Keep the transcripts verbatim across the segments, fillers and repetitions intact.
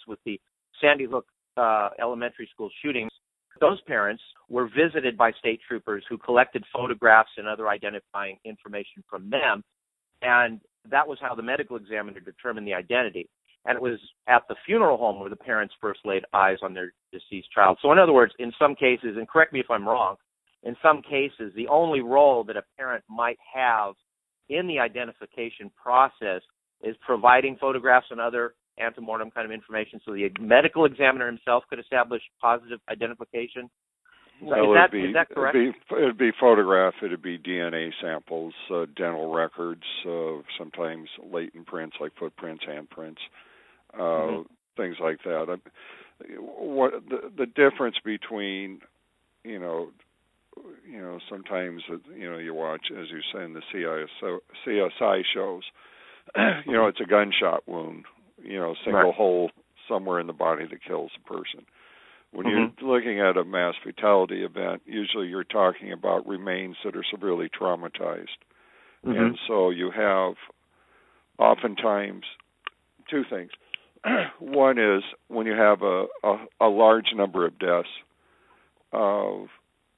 with the Sandy Hook uh, elementary school shootings, those parents were visited by state troopers who collected photographs and other identifying information from them, and that was how the medical examiner determined the identity. And it was at the funeral home where the parents first laid eyes on their deceased child. So in other words, in some cases, and correct me if I'm wrong, in some cases, the only role that a parent might have in the identification process is providing photographs and other antemortem kind of information so the medical examiner himself could establish positive identification. Well, is, that, be, is that correct? It'd be, it'd be photograph, it'd be D N A samples, uh, dental records, uh, sometimes latent prints like footprints, handprints, uh, mm-hmm. things like that. What the, the difference between, you know, you know, sometimes, you know, you watch, as you say in the C S I shows, you know, it's a gunshot wound, you know, single right. hole somewhere in the body that kills a person. When mm-hmm. you're looking at a mass fatality event, usually you're talking about remains that are severely traumatized. Mm-hmm. And so you have oftentimes two things. One is when you have a, a, a large number of deaths of,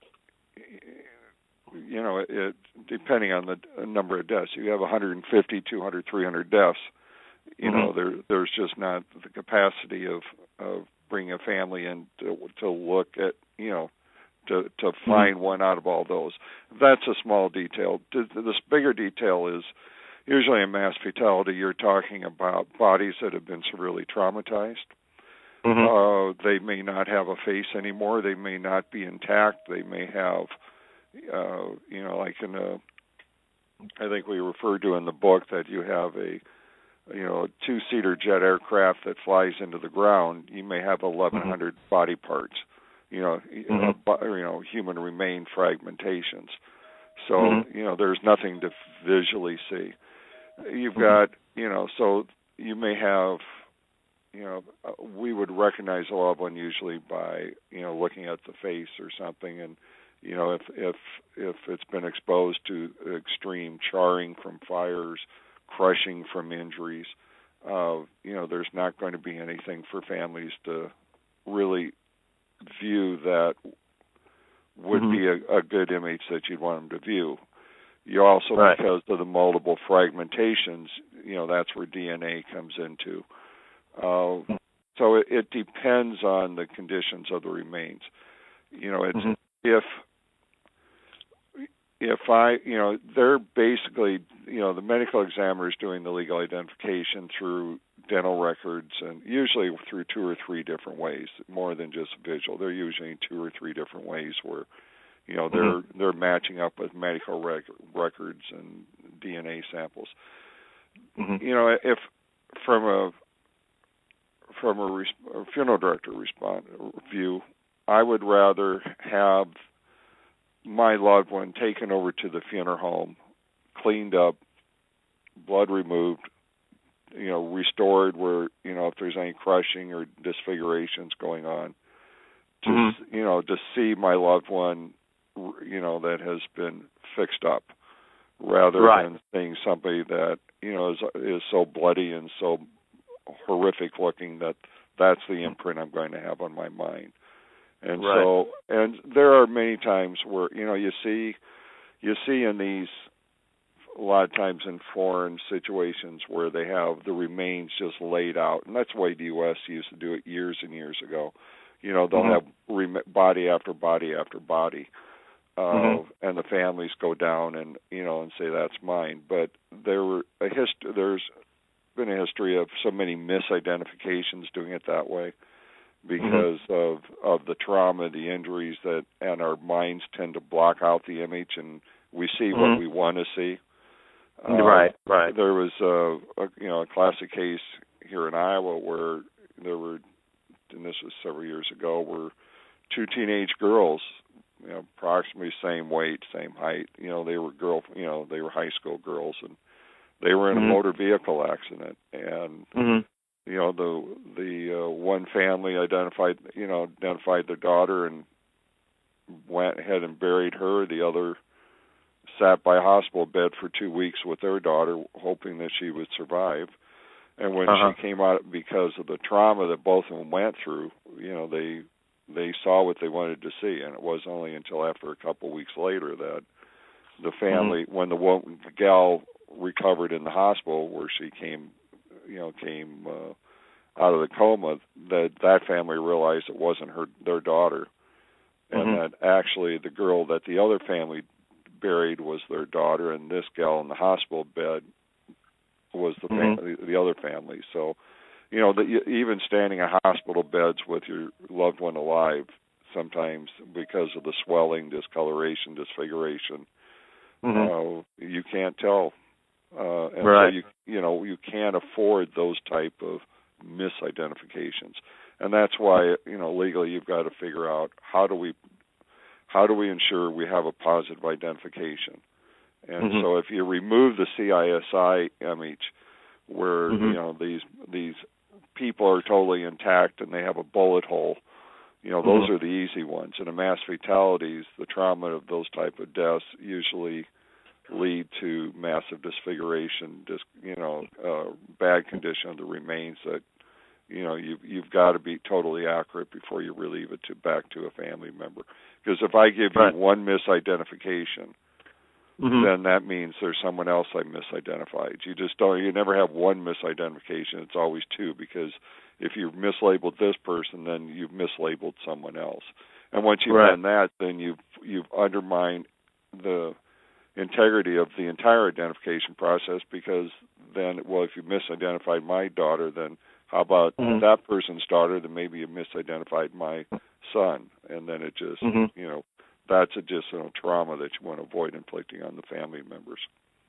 you know, it, depending on the number of deaths, you have one hundred fifty, two hundred, three hundred deaths. You mm-hmm. know, there, there's just not the capacity of, of bringing a family in to, to look at, you know, to to find mm-hmm. one out of all those. That's a small detail. This bigger detail is usually in mass fatality, you're talking about bodies that have been severely traumatized. Mm-hmm. Uh, they may not have a face anymore. They may not be intact. They may have, uh, you know, like in a, I think we referred to in the book that you have a, you know, a two-seater jet aircraft that flies into the ground. You may have eleven hundred mm-hmm. body parts, you know, mm-hmm. uh, you know, human remain fragmentations. So, mm-hmm. you know, there's nothing to visually see. You've mm-hmm. got, you know, so you may have, you know, we would recognize a loved one usually by, you know, looking at the face or something, and, you know, if if if it's been exposed to extreme charring from fires, crushing from injuries, uh, you know, there's not going to be anything for families to really view that would mm-hmm. be a, a good image that you'd want them to view. You also, right. because of the multiple fragmentations, you know, that's where D N A comes into. Uh, so it, it depends on the conditions of the remains. You know, it's mm-hmm. if if I, you know, they're basically, you know, the medical examiner is doing the legal identification through dental records and usually through two or three different ways, more than just visual. They're using two or three different ways where, you know, they're mm-hmm. they're matching up with medical rec- records and D N A samples. Mm-hmm. You know, if from a from a, res- a funeral director respond, view, I would rather have my loved one taken over to the funeral home, cleaned up, blood removed, you know, restored where, you know, if there's any crushing or disfigurations going on, to, mm-hmm. you know, to see my loved one, you know, that has been fixed up, rather right. than seeing somebody that, you know, is is so bloody and so horrific looking that that's the imprint I'm going to have on my mind. And right. so, and there are many times where, you know, you see, you see in these, a lot of times in foreign situations where they have the remains just laid out, and that's the way the U S used to do it years and years ago. You know, they'll mm-hmm. have rem- body after body after body, uh, mm-hmm. and the families go down and, you know, and say that's mine. But there were a hist- there's been a history of so many misidentifications doing it that way, because mm-hmm. of of the trauma, the injuries, that, and our minds tend to block out the image, and we see mm-hmm. what we want to see. Uh, right, right. There was a, a you know a classic case here in Iowa where there were, and this was several years ago, where two teenage girls, you know, approximately same weight, same height. You know, they were girl, you know, they were high school girls, and they were in mm-hmm. a motor vehicle accident, and. Mm-hmm. You know, the the uh, one family identified, you know, identified their daughter and went ahead and buried her. The other sat by a hospital bed for two weeks with their daughter, hoping that she would survive. And when uh-huh. she came out, because of the trauma that both of them went through, you know, they they saw what they wanted to see, and it wasn't only until after a couple of weeks later that the family, mm-hmm. when the, woman, the gal recovered in the hospital, where she came, you know, came uh, out of the coma, that that family realized it wasn't her their daughter, and mm-hmm. that actually the girl that the other family buried was their daughter, and this gal in the hospital bed was the mm-hmm. family, the other family. So, you know, the, even standing in hospital beds with your loved one alive, sometimes because of the swelling, discoloration, disfiguration, mm-hmm. uh, you can't tell, uh, and right. so you you know you can't afford those type of misidentifications, and that's why, you know, legally you've got to figure out how do we how do we ensure we have a positive identification. And mm-hmm. so if you remove the C I S I image where, mm-hmm. you know, these these people are totally intact and they have a bullet hole, you know, those mm-hmm. are the easy ones. And in mass fatalities, the trauma of those type of deaths usually lead to massive disfiguration, dis, you know, uh, bad condition of the remains that, you know, you've, you've got to be totally accurate before you relieve it to back to a family member. Because if I give right. you one misidentification, mm-hmm. then that means there's someone else I misidentified. You just don't, you never have one misidentification. It's always two, because if you've mislabeled this person, then you've mislabeled someone else. And once you've right. done that, then you've, you've undermined the integrity of the entire identification process, because then, well, if you misidentified my daughter, then how about mm-hmm. that person's daughter? Then maybe you misidentified my son. And then it just, mm-hmm. you know, that's additional trauma that you want to avoid inflicting on the family members.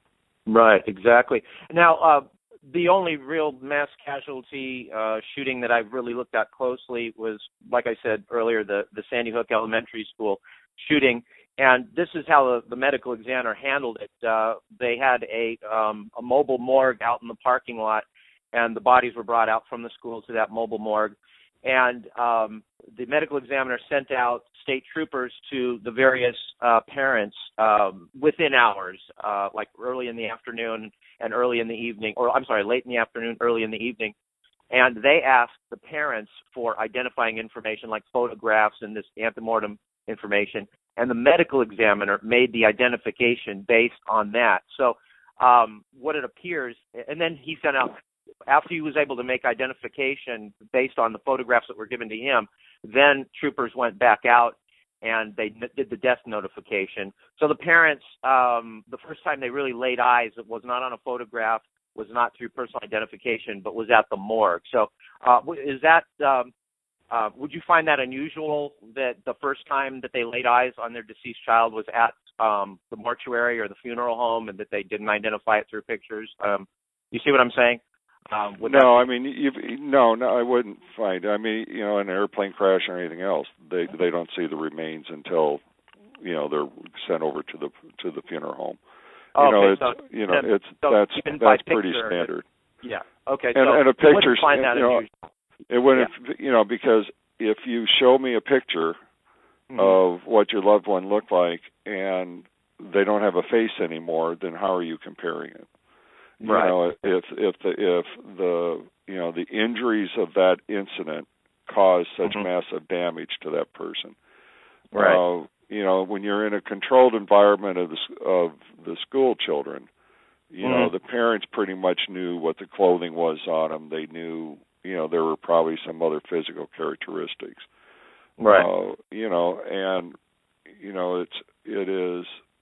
Right, exactly. Now, uh, the only real mass casualty uh, shooting that I've really looked at closely was, like I said earlier, the, the Sandy Hook Elementary School shooting. And this is how the, the medical examiner handled it. Uh, they had a, um, a mobile morgue out in the parking lot, and the bodies were brought out from the school to that mobile morgue. And um, the medical examiner sent out state troopers to the various uh, parents um, within hours, uh, like early in the afternoon and early in the evening, or I'm sorry, late in the afternoon, early in the evening. And they asked the parents for identifying information like photographs and this antemortem information. And the medical examiner made the identification based on that. So um, what it appears, and then he sent out, after he was able to make identification based on the photographs that were given to him, then troopers went back out and they did the death notification. So the parents, um, the first time they really laid eyes, it was not on a photograph, was not through personal identification, but was at the morgue. So uh, is that, um, uh, would you find that unusual that the first time that they laid eyes on their deceased child was at um, the mortuary or the funeral home, and that they didn't identify it through pictures? Um, you see what I'm saying? Um, no, I mean, you've, no, no, I wouldn't find. I mean, you know, an airplane crash or anything else, they they don't see the remains until, you know, they're sent over to the to the funeral home. You okay, know, it's so, you know, it's so that's that's pretty picture, standard. Yeah. Okay. And, so and a picture, find that you know, unusual. it wouldn't, yeah. you know, because if you show me a picture mm-hmm. of what your loved one looked like and they don't have a face anymore, then how are you comparing it? You right. know, if if the if the you know the injuries of that incident cause such mm-hmm. massive damage to that person, right? Uh, you know, when you're in a controlled environment of the of the school children, you mm-hmm. know, the parents pretty much knew what the clothing was on them. They knew, you know, there were probably some other physical characteristics, right? Uh, you know, and you know, it's it is.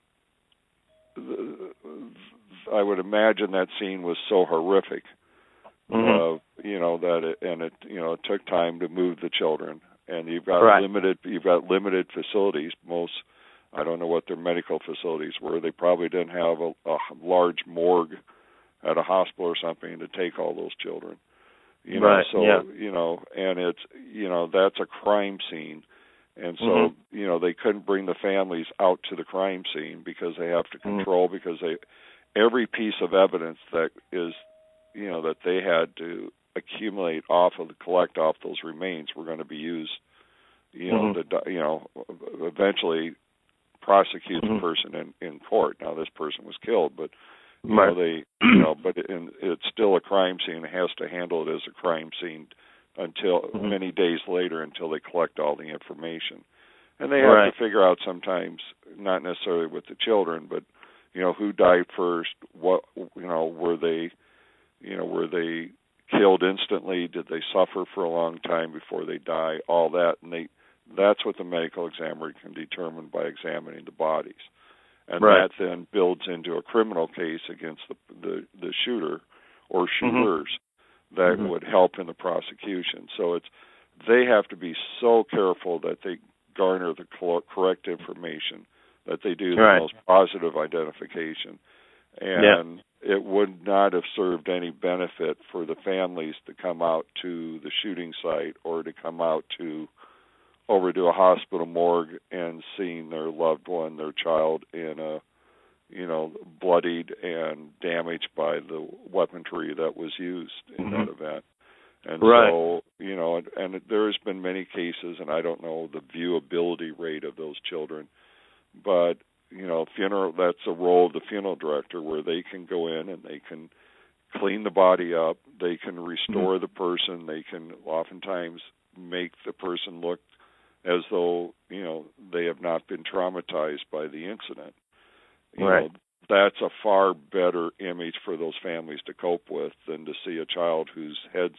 I would imagine that scene was so horrific, mm-hmm. uh, you know, that it, and it, you know, it took time to move the children, and you've got right. limited, you've got limited facilities. Most, I don't know what their medical facilities were. They probably didn't have a, a large morgue at a hospital or something to take all those children, you know. Right. So, yeah. you know, and it's, you know, that's a crime scene. And so, mm-hmm. you know, they couldn't bring the families out to the crime scene because they have to control, mm-hmm. because they, every piece of evidence that is, you know, that they had to accumulate off of, collect off those remains were going to be used, you know, mm-hmm. to, you know, eventually prosecute mm-hmm. the person in, in court. Now, this person was killed, but, You right. know, they, you know, but it, and it's still a crime scene. It has to handle it as a crime scene until mm-hmm. many days later until they collect all the information. And they have right. to figure out sometimes, not necessarily with the children, but you know, who died first? What, you know, were they, you know, were they killed instantly? Did they suffer for a long time before they die? All that, and they, that's what the medical examiner can determine by examining the bodies. And right. that then builds into a criminal case against the the, the shooter or shooters mm-hmm. that mm-hmm. would help in the prosecution. So it's, they have to be so careful that they garner the correct information, that they do the right. most positive identification. And yeah. it would not have served any benefit for the families to come out to the shooting site or to come out to over to a hospital morgue and seeing their loved one, their child, in a, you know, bloodied and damaged by the weaponry that was used in mm-hmm. that event. And right. so, you know, and, and there's been many cases, and I don't know the viewability rate of those children, but, you know, funeral, that's a role of the funeral director where they can go in and they can clean the body up, they can restore mm-hmm. the person, they can oftentimes make the person look as though, you know, they have not been traumatized by the incident. You right. know, that's a far better image for those families to cope with than to see a child whose head's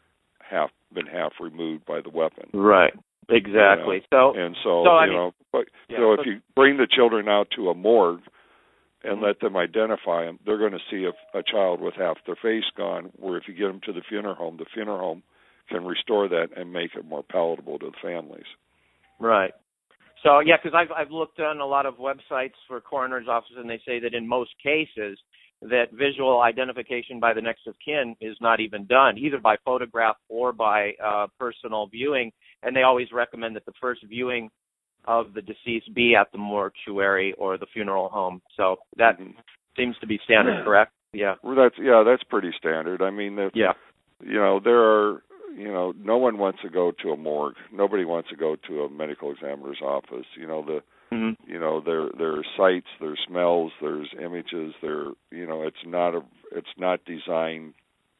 half been half removed by the weapon. Right. Exactly. You know? So and so, so you I mean, know, but yeah, so if but, you bring the children out to a morgue and mm-hmm. let them identify them, they're going to see a, a child with half their face gone. Where if you get them to the funeral home, the funeral home can restore that and make it more palatable to the families. Right. So, yeah, because I've, I've looked on a lot of websites for coroner's offices, and they say that in most cases that visual identification by the next of kin is not even done, either by photograph or by uh, personal viewing, and they always recommend that the first viewing of the deceased be at the mortuary or the funeral home. So that mm-hmm. seems to be standard, correct? Yeah. Well, that's, yeah, that's pretty standard. I mean, if, yeah. you know, there are... You know, no one wants to go to a morgue. Nobody wants to go to a medical examiner's office. You know, the, mm-hmm. you know, there there are sights, there's smells, there's images. There, you know, it's not a, it's not designed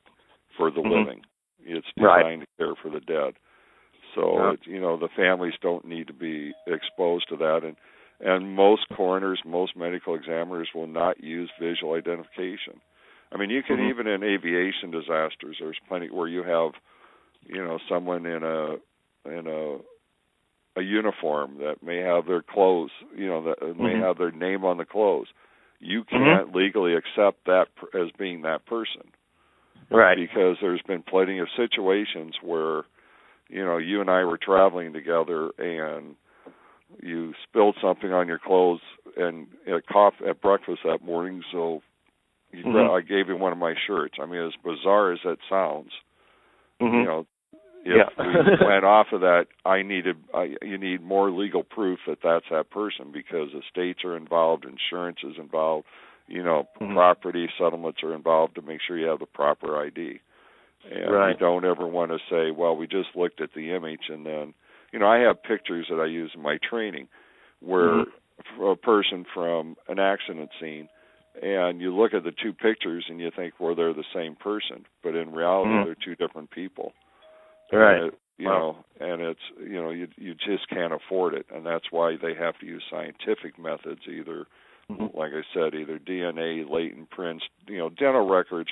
for the mm-hmm. living. It's designed right. to care for the dead. So, yeah. it, you know, the families don't need to be exposed to that, and and most coroners, most medical examiners will not use visual identification. I mean, you can mm-hmm. even in aviation disasters, there's plenty where you have, you know, someone in a in a a uniform that may have their clothes, you know, that mm-hmm. may have their name on the clothes. You can't mm-hmm. legally accept that as being that person, right? Because there's been plenty of situations where, you know, you and I were traveling together and you spilled something on your clothes and at coffee at breakfast that morning, so you, mm-hmm. I gave you one of my shirts. I mean, as bizarre as that sounds. Mm-hmm. You know, if yeah. we went off of that, I needed, I, you need more legal proof that that's that person because estates are involved, insurance is involved, you know, mm-hmm. property settlements are involved to make sure you have the proper I D. And right. you don't ever want to say, well, we just looked at the image and then, you know, I have pictures that I use in my training where mm-hmm. a person from an accident scene, and you look at the two pictures and you think, well, they're the same person, but in reality, mm-hmm. they're two different people. Right. And it, you wow. know, and it's, you know, you you just can't afford it, and that's why they have to use scientific methods, either, mm-hmm. like I said, either D N A, latent prints, you know, dental records.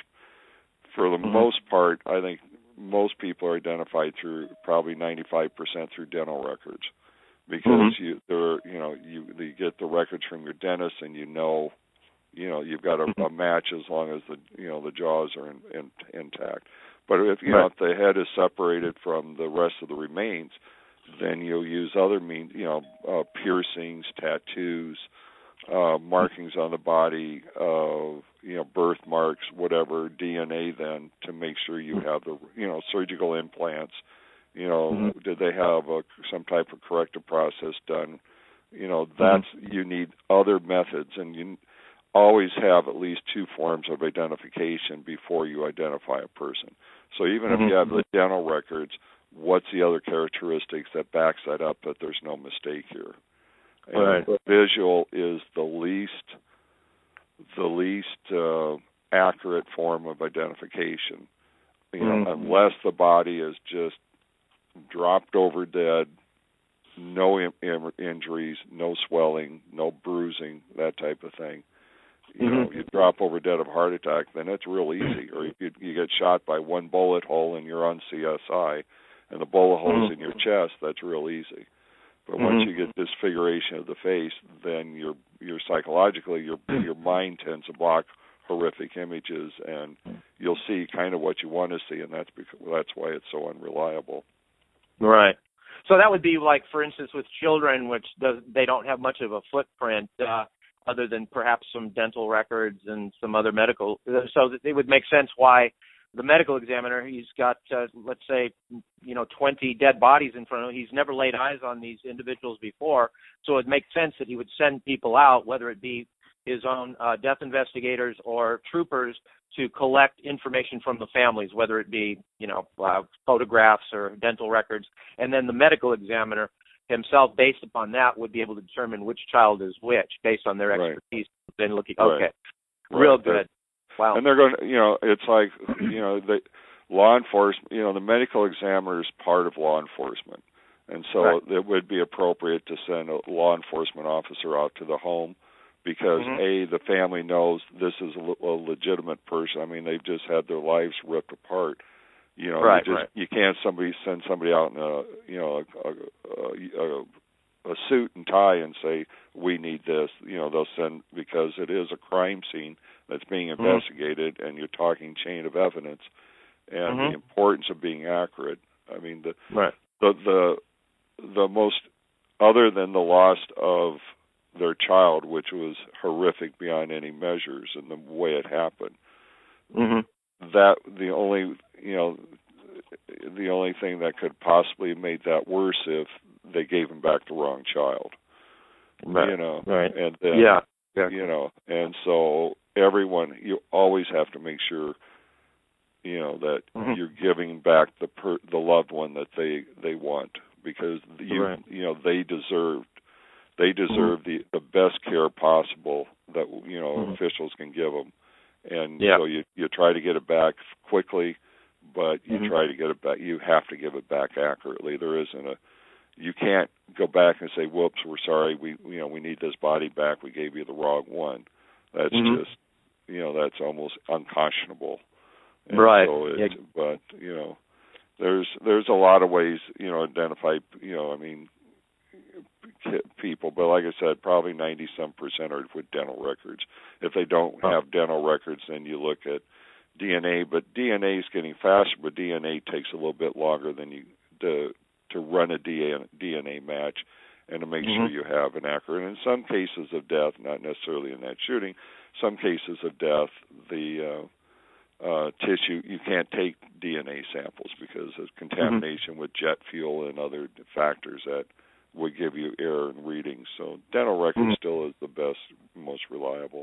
For the mm-hmm. most part, I think most people are identified through probably ninety-five percent through dental records, because mm-hmm. you there, you know, you you get the records from your dentist, and you know. You know, you've got a, a match as long as the you know the jaws are in, in, intact. But if you right. know if the head is separated from the rest of the remains, then you'll use other means. You know, uh, piercings, tattoos, uh, markings on the body, uh, you know, birthmarks, whatever, D N A. Then to make sure you have the you know surgical implants. You know, mm-hmm. did they have a, some type of corrective process done? You know, that's mm-hmm. you need other methods, and you. Always have at least two forms of identification before you identify a person. So even mm-hmm. if you have the dental records, what's the other characteristics that backs that up that there's no mistake here? And right. visual is the least the least uh, accurate form of identification. You know, Mm-hmm. unless the body is just dropped over dead, no in- in- injuries, no swelling, no bruising, that type of thing. You Mm-hmm. know, you drop over dead of a heart attack, then it's real easy. Or you, you get shot by one bullet hole and you're on C S I, and the bullet hole's Mm-hmm. in your chest, that's real easy. But Mm-hmm. once you get disfiguration of the face, then you're you're psychologically your your mind tends to block horrific images, and you'll see kind of what you want to see, and that's because that's why it's so unreliable. Right. So that would be like, for instance, with children, which does, they don't have much of a footprint, uh, other than perhaps some dental records and some other medical. So that it would make sense why the medical examiner, he's got, uh, let's say, you know, twenty dead bodies in front of him. He's never laid eyes on these individuals before. So it makes sense that he would send people out, whether it be his own uh, death investigators or troopers, to collect information from the families, whether it be, you know, uh, photographs or dental records. And then the medical examiner himself, based upon that, would be able to determine which child is which based on their expertise. Right. Then looking, okay, right. Real right. good. Wow. And they're going to, you know, it's like, you know, the law enforcement, you know, the medical examiner is part of law enforcement. And so right. it would be appropriate to send a law enforcement officer out to the home because, mm-hmm. A, the family knows this is a, a legitimate person. I mean, they've just had their lives ripped apart. You know, right, you, just, right. you can't somebody send somebody out in a, you know, a, a, a, a suit and tie and say, we need this. You know, they'll send, because it is a crime scene that's being investigated, mm-hmm. and you're talking chain of evidence, and mm-hmm. the importance of being accurate. I mean, the, right. the the the most, other than the loss of their child, which was horrific beyond any measures, and the way it happened, mm-hmm. that the only you know the only thing that could possibly have made that worse if they gave him back the wrong child. Right. You know, right. and then yeah, exactly. you know, and so everyone, you always have to make sure, you know, that mm-hmm. you're giving back the per, the loved one that they they want, because you right. you know they deserved they deserve mm-hmm. the the best care possible that you know mm-hmm. officials can give them, and yeah. so you you try to get it back quickly, but you mm-hmm. try to get it back. You have to give it back accurately. There isn't a You can't go back and say, "Whoops, we're sorry. We, you know, we need this body back. We gave you the wrong one." That's mm-hmm. just, you know, that's almost unconscionable. And right. So it, yeah. But you know, there's there's a lot of ways, you know, identify. You know, I mean, people. But like I said, probably ninety some percent are with dental records. If they don't oh. have dental records, then you look at D N A. But D N A is getting faster. But D N A takes a little bit longer than you to. to run a D N A match and to make mm-hmm. sure you have an accurate. And in some cases of death, not necessarily in that shooting, some cases of death, the uh, uh, tissue, you can't take D N A samples because of contamination mm-hmm. with jet fuel and other factors that would give you error in readings. So dental record mm-hmm. still is the best, most reliable.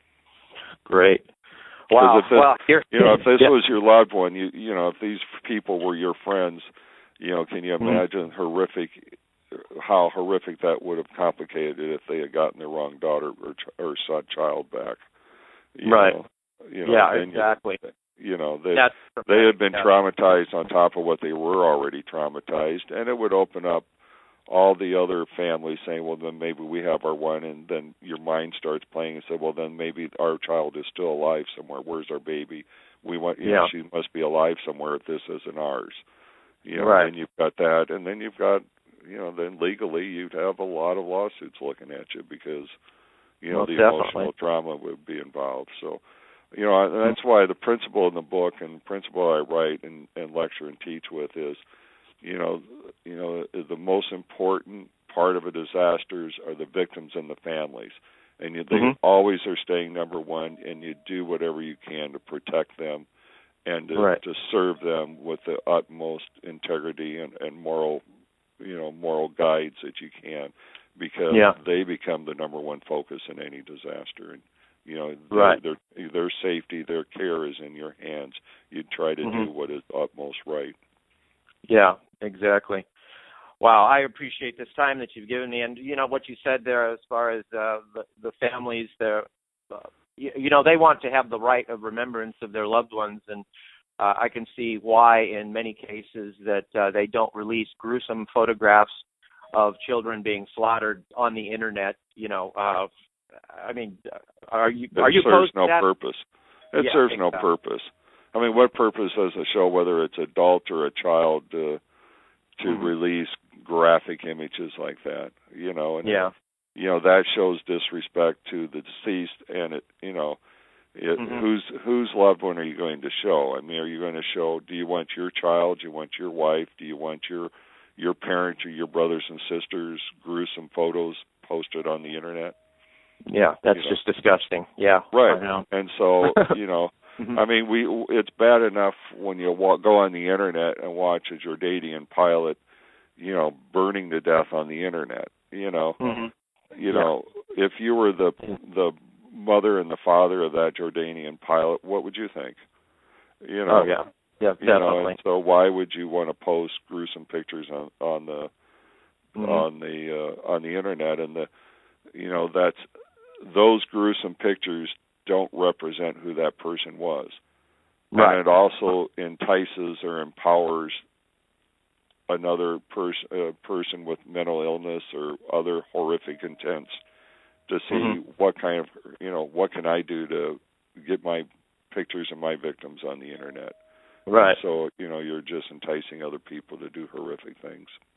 Great. Wow. If this, well, here, you know, if this yeah. was your loved one, you you know, if these people were your friends, you know, can you imagine mm-hmm. horrific, how horrific that would have complicated it if they had gotten their wrong daughter or, or son child back? You right. Know, you know, yeah, exactly. You, you know, they That's they had been yeah. traumatized on top of what they were already traumatized, and it would open up all the other families saying, well, then maybe we have our one, and then your mind starts playing and say, well, then maybe our child is still alive somewhere. Where's our baby? We want, you yeah. know, she must be alive somewhere if this isn't ours. You know, right. and you've got that, and then you've got, you know, then legally you'd have a lot of lawsuits looking at you because, you know, Most the definitely. emotional trauma would be involved. So, you know, and that's why the principle in the book and the principle I write and, and lecture and teach with is, you know, you know, the most important part of a disaster are the victims and the families, and you, they mm-hmm. always are staying number one, and you do whatever you can to protect them and to, right. to serve them with the utmost integrity and, and moral, you know, moral guides that you can, because yeah. they become the number one focus in any disaster. And you know, right. their, their their safety, their care is in your hands. You try to mm-hmm. do what is utmost right. Yeah, exactly. Wow, I appreciate this time that you've given me, and you know what you said there as far as uh, the, the families, their uh, you, you know, they want to have the right of remembrance of their loved ones, and uh, I can see why in many cases that uh, they don't release gruesome photographs of children being slaughtered on the internet. You know, uh, I mean, are you it are you serves opposed no to that? purpose. It Yeah, serves exactly. no purpose. I mean, what purpose does a show, whether it's adult or a child, uh, to Mm-hmm. release graphic images like that? You know, and Yeah. you know that shows disrespect to the deceased, and it, you know, it, Mm-hmm. whose whose loved one are you going to show? I mean, are you going to show? Do you want your child? Do you want your wife? Do you want your your parents or your brothers and sisters gruesome photos posted on the internet? Yeah, that's you know? just disgusting. Yeah, right. I know. And so, you know, mm-hmm. I mean, we it's bad enough when you walk, go on the internet and watch a Jordanian pilot, you know, burning to death on the internet. You know, Mm-hmm. you yeah. know, if you were the the mother and the father of that Jordanian pilot, what would you think? You know, oh yeah, yeah, you definitely. know, and so why would you want to post gruesome pictures on on the mm-hmm. on the uh, on the internet? And the you know that's those gruesome pictures don't represent who that person was, right. and it also entices or empowers another person uh, person with mental illness or other horrific intents to see mm-hmm. what kind of you know what can I do to get my pictures of my victims on the internet. Right. And so, you know, you're just enticing other people to do horrific things.